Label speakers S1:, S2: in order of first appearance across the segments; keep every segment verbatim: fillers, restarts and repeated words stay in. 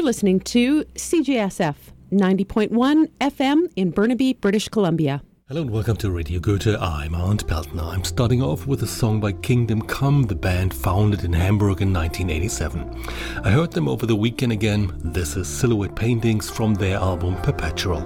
S1: You're listening to C J S F ninety point one F M in Burnaby, British Columbia.
S2: Hello and welcome to Radio Goethe. I'm Arndt Peltner. I'm starting off with a song by Kingdom Come, the band founded in Hamburg in nineteen eighty-seven. I heard them over the weekend again. This is Silhouette Paintings from their album Perpetual.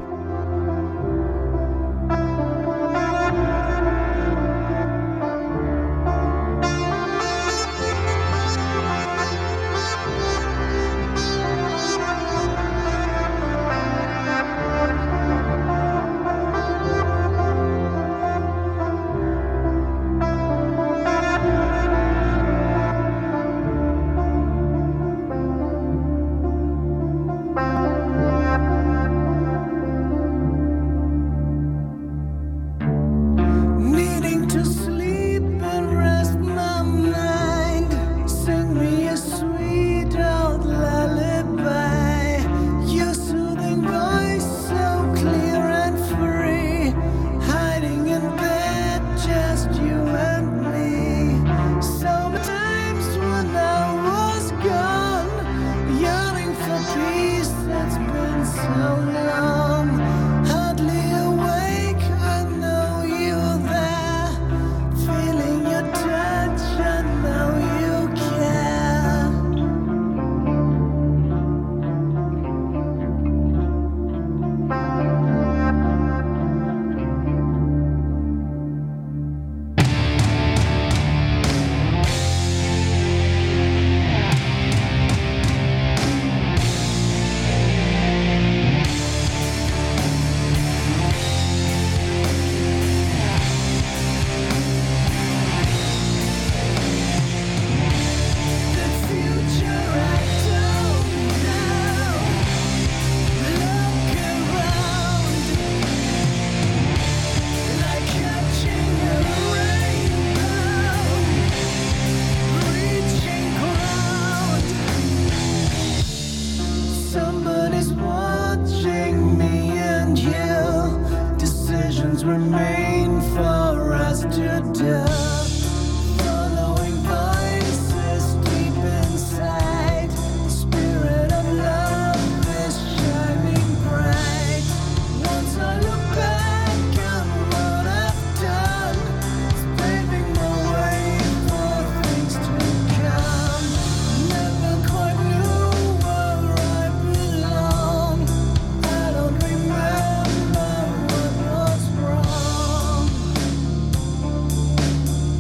S3: Remember what was wrong.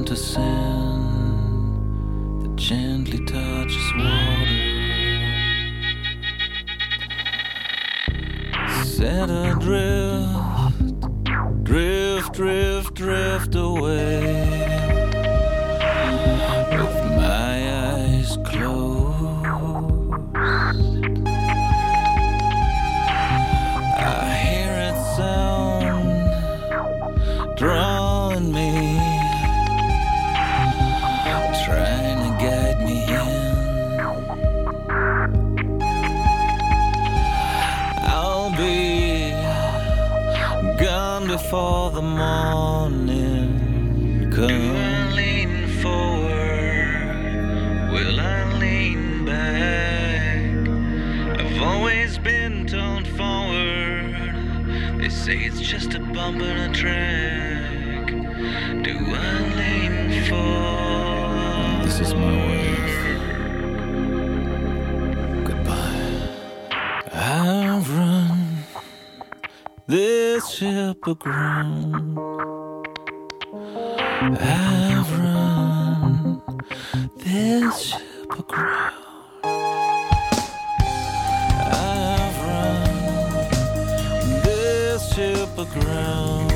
S3: a sand that gently touches water. Set adrift, drift, drift, drift away. With my eyes closed, I hear it sound, drawing me, trying to guide me in. I'll be gone before the morning comes. Will I lean forward? Will I lean back? I've always been torn forward. They say it's just a bump in a track. Do I lean forward? This is my way. Goodbye. I've run this ship aground. I've run this ship aground. I've run this ship aground.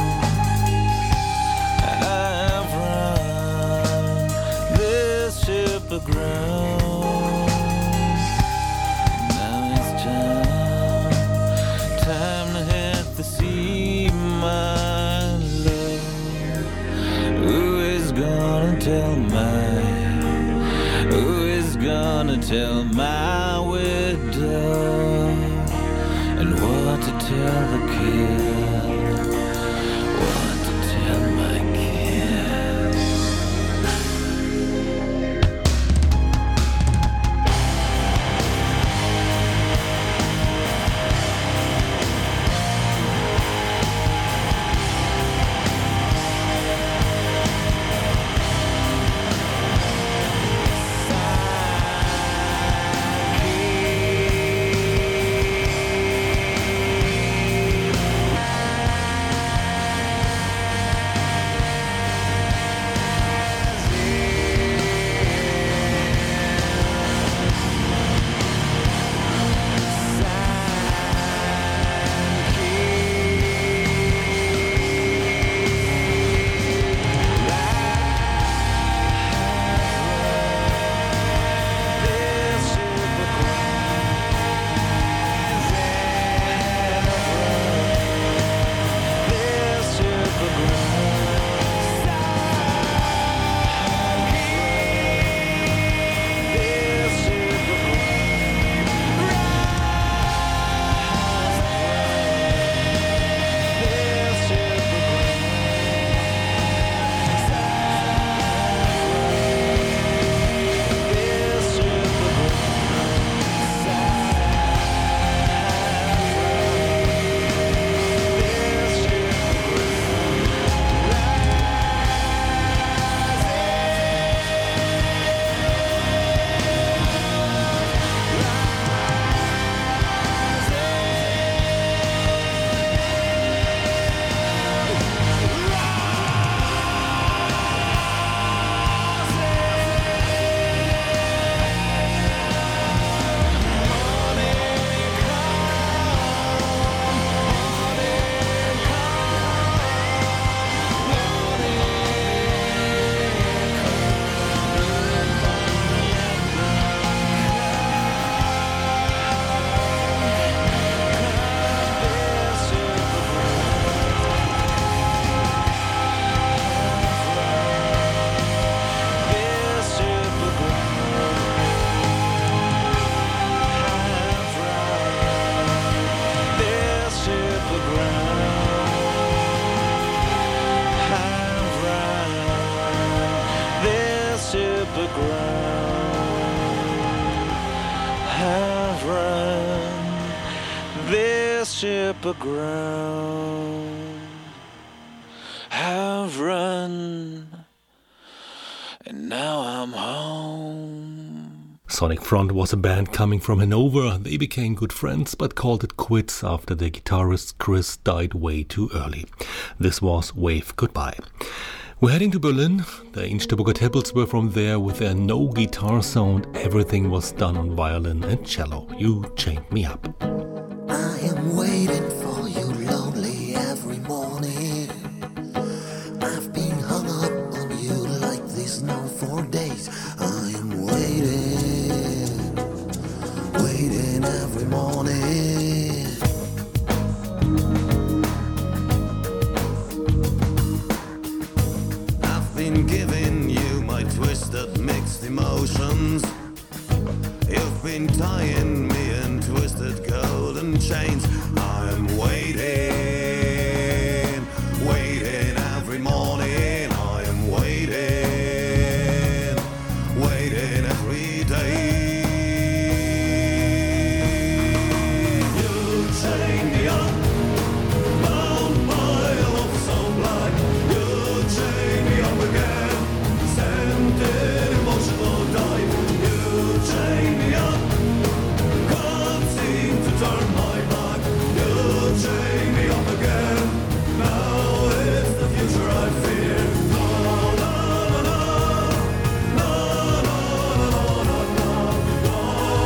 S3: I've run this ship aground. Now it's time, time to hit the sea, my love. Who is gonna tell my, who is gonna tell my widow, and what to tell the kid, what to tell my kid. Have run this ship aground. Have run, and now I'm home.
S2: Sonic Front was a band coming from Hanover. They became good friends but called it quits after their guitarist Chris died way too early. This was Wave Goodbye. We're heading to Berlin. The Innsbrucker Tepels were from there with their no guitar sound. Everything was done on violin and cello. You chained me up.
S4: I am waiting for you lonely every morning. I've been hung up on you like this now for days. I am waiting, waiting every morning. I've been giving you my twisted mixed emotions. You've been tying me in twisted golden chains. I'm waiting, waiting every morning. I am waiting, waiting every day. You chain me up, bound by a love so black. You chain me up again, sent in emotional dive. You chain me up, can't seem to turn my back. You chain me up again, now it's the future I fear. No, no, no, no, no, no, no, no, no, no,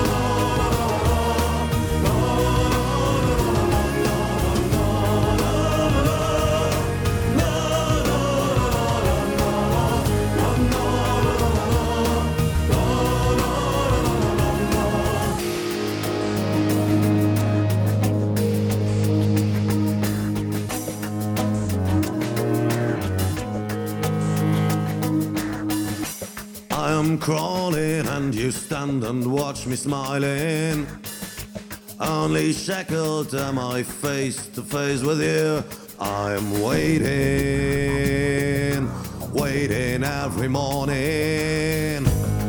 S4: I am crawling and you stand and watch me smiling. Only shackled am I face to face with you. I am waiting, waiting every morning.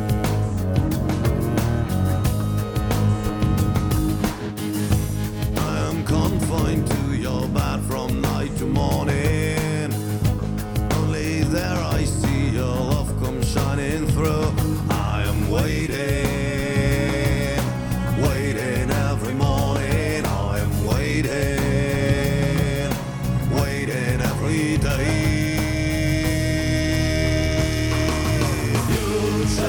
S4: I am confined to your bed from night to morning. Only there I see your love come shining through. I am waiting, waiting every morning. I am waiting, waiting every day. You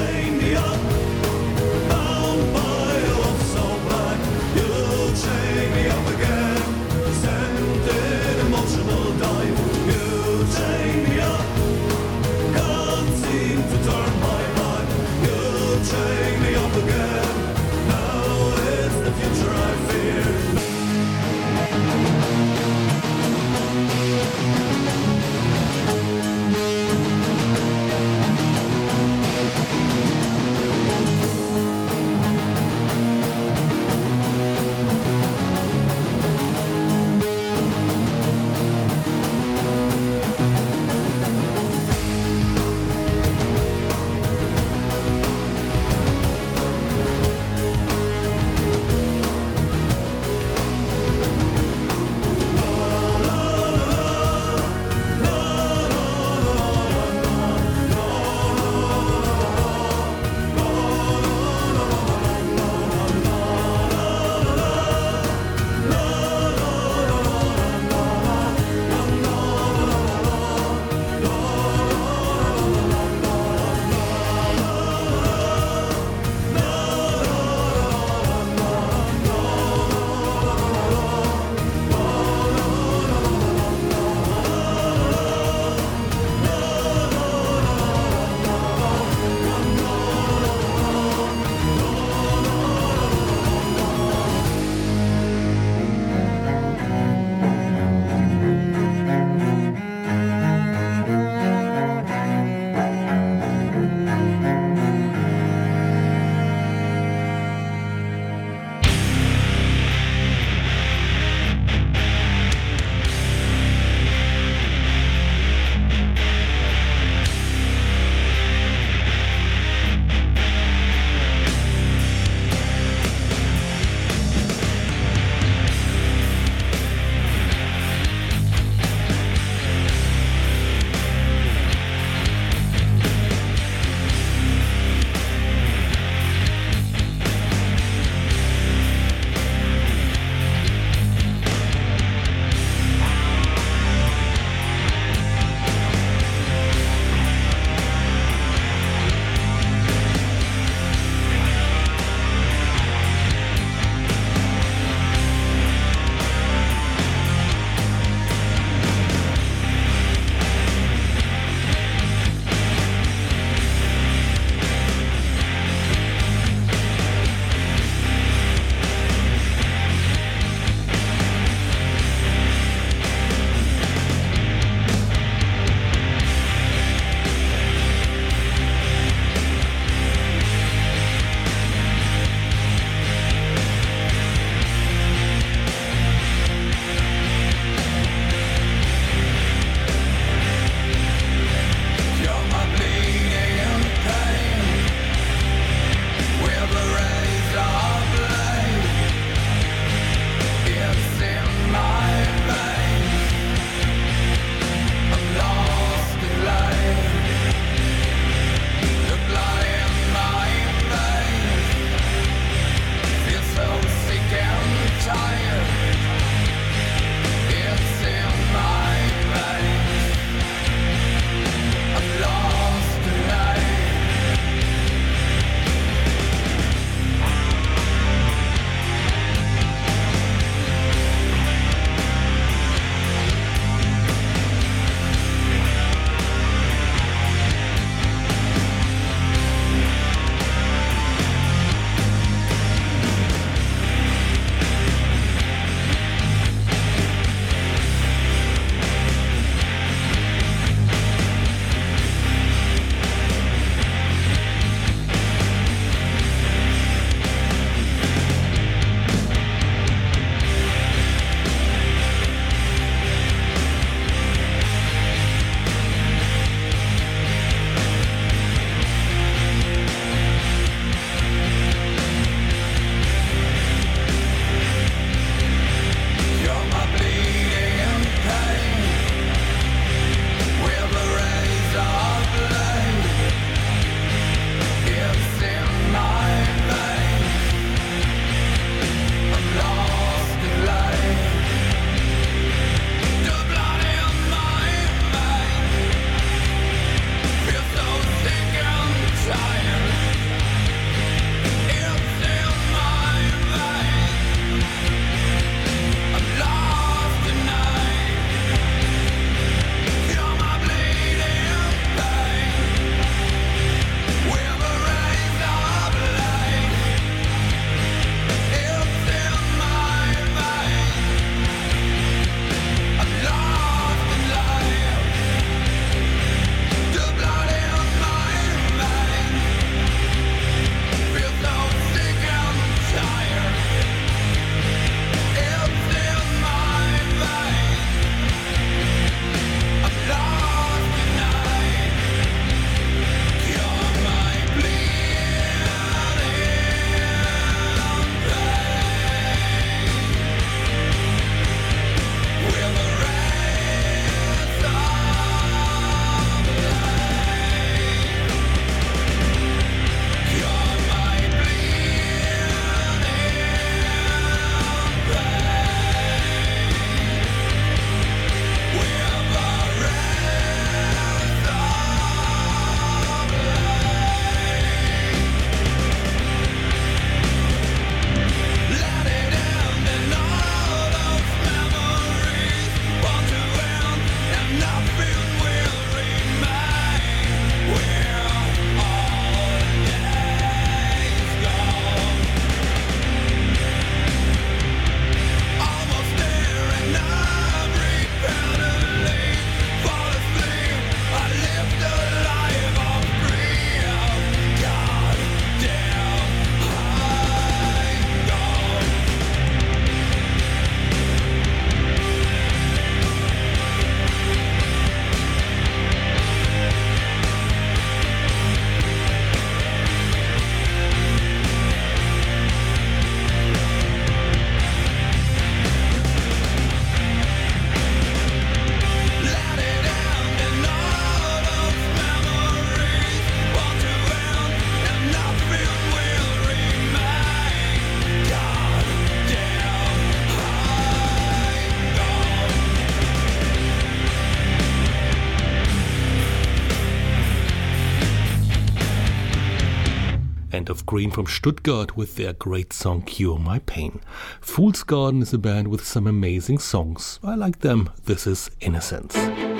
S2: band of Green from Stuttgart with their great song Cure My Pain. Fool's Garden is a band with some amazing songs. I like them. This is Innocence.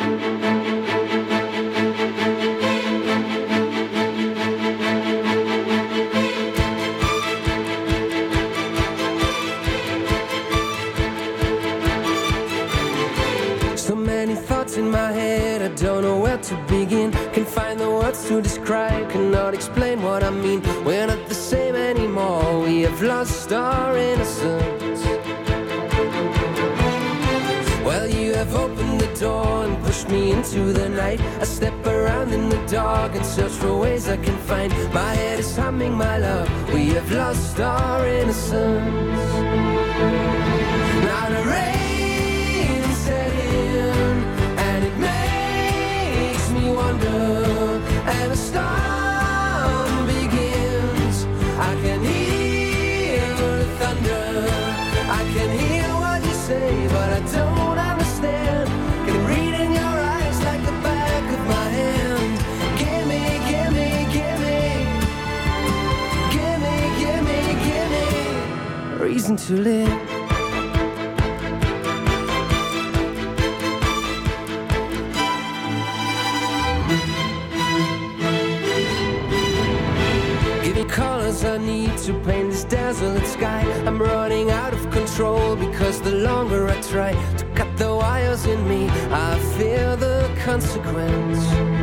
S5: In my head, I don't know where to begin. Can find the words to describe, cannot explain what I mean. We're not the same anymore, we have lost our innocence. Well, you have opened the door and pushed me into the night. I step around in the dark and search for ways I can find. My head is humming, my love, we have lost our innocence. Now the rain set in, and the storm begins. I can hear the thunder, I can hear what you say, but I don't understand. Can read in your eyes like the back of my hand. Give me, give me, give me, give me, give me, give me reason to live. Colors I need to paint this desolate sky. I'm running out of control because the longer I try to cut the wires in me, I fear the consequence.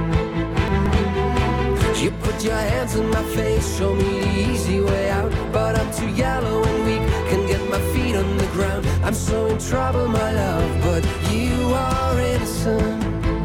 S5: You put your hands on my face, show me the easy way out, but I'm too yellow and weak, can get my feet on the ground. I'm so in trouble, my love, but you are innocent.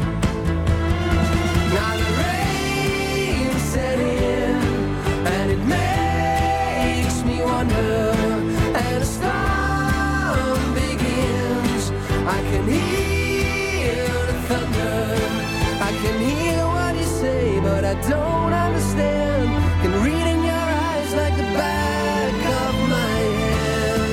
S5: Now the rain set in, and it makes me wonder, and a storm begins. I can hear the thunder, I can hear what you say, but I don't understand. Can read in your eyes like the back of my hand.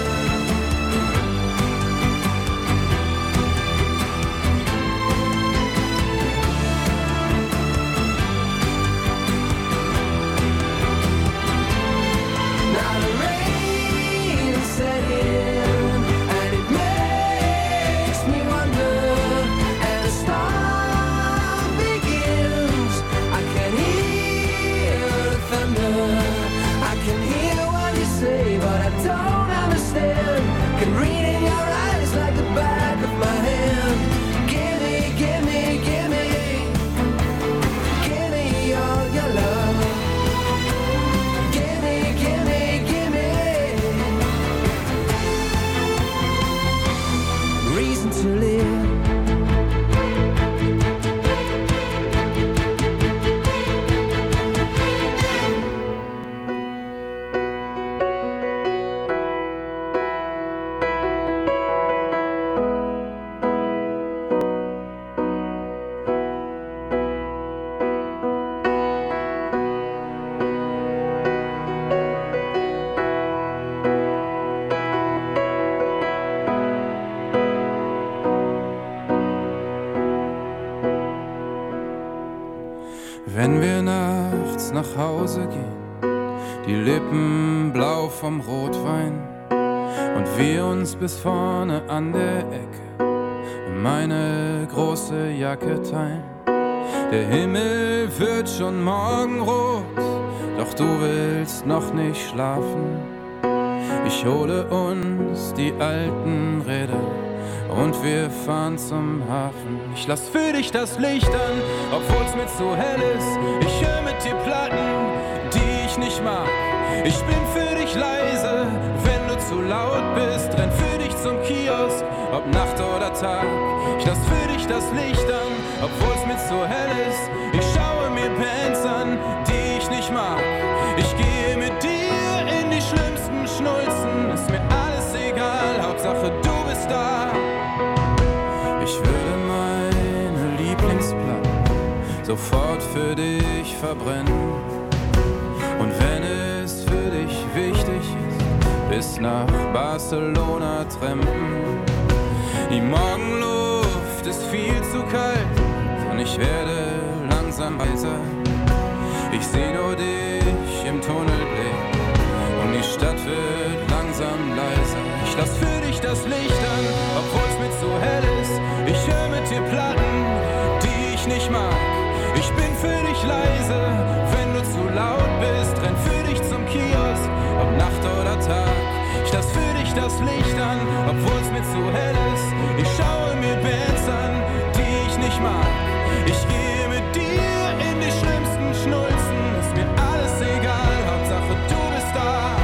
S5: Now the rain set in, and it makes me wonder, and the storm begins. I can hear the thunder, I can hear what you say, but I don't understand. Can read in your eyes like the back of my hand. Give me, give me, give me, give me all your love. Give me, give me, give me reason to live.
S6: Wenn wir nachts nach Hause gehen, die Lippen blau vom Rotwein und wir uns bis vorne an der Ecke meine große Jacke teilen. Der Himmel wird schon morgenrot, doch du willst noch nicht schlafen. Ich hole uns die alten Räder und wir fahren zum Hafen. Ich lass für dich das Licht an, obwohl's mir zu hell ist. Ich höre mit dir Platten, die ich nicht mag. Ich bin für dich leise, wenn du zu laut bist. Renn für dich zum Kiosk, ob Nacht oder Tag. Ich lass für dich das Licht an, obwohl's mir zu hell ist. Ich schaue mir Bands an, die ich nicht mag. Ich gehe mit dir in die schlimmsten Schnulzen. Ist mir alles egal, Hauptsache du bist da. Ich würde meine Lieblingsplatten sofort für dich verbrennen. Und wenn es für dich wichtig ist, bis nach Barcelona trampen. Die Morgenluft ist viel zu kalt und ich werde langsam weiser. Ich seh nur dich im Tunnelblick und die Stadt wird langsam leiser. Ich lass für dich das Licht an, obwohl's mir zu hell ist. Ich hör mit dir Platten, die ich nicht mag. Ich bin für dich leise, wenn du zu laut bist. Renn für dich zum Kiosk, ob Nacht oder Tag. Ich lass für dich das Licht an, obwohl's mir zu hell ist. Ich schaue mir Bands an, die ich nicht mag. Ich gehe mit dir in die schlimmsten Schnulzen. Ist mir alles egal, Hauptsache du bist da.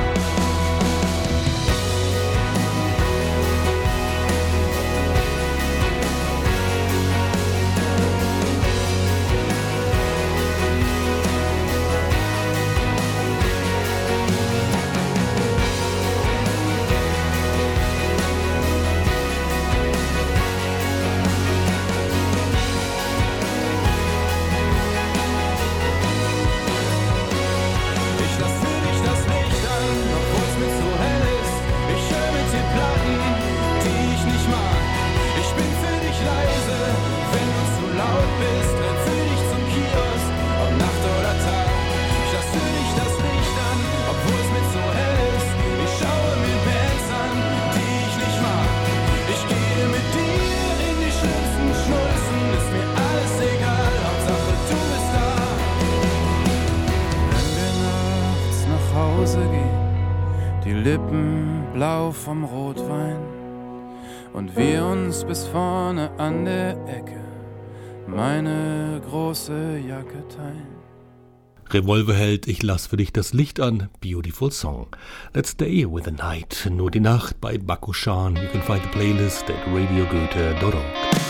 S6: Lippen blau vom Rotwein und wir uns bis vorne an der Ecke meine große Jacke teilen.
S2: Revolverheld, ich lass für dich das Licht an, beautiful song. Let's stay with the night, nur die Nacht bei Bakushan. You can find the playlist at radio goethe dot org.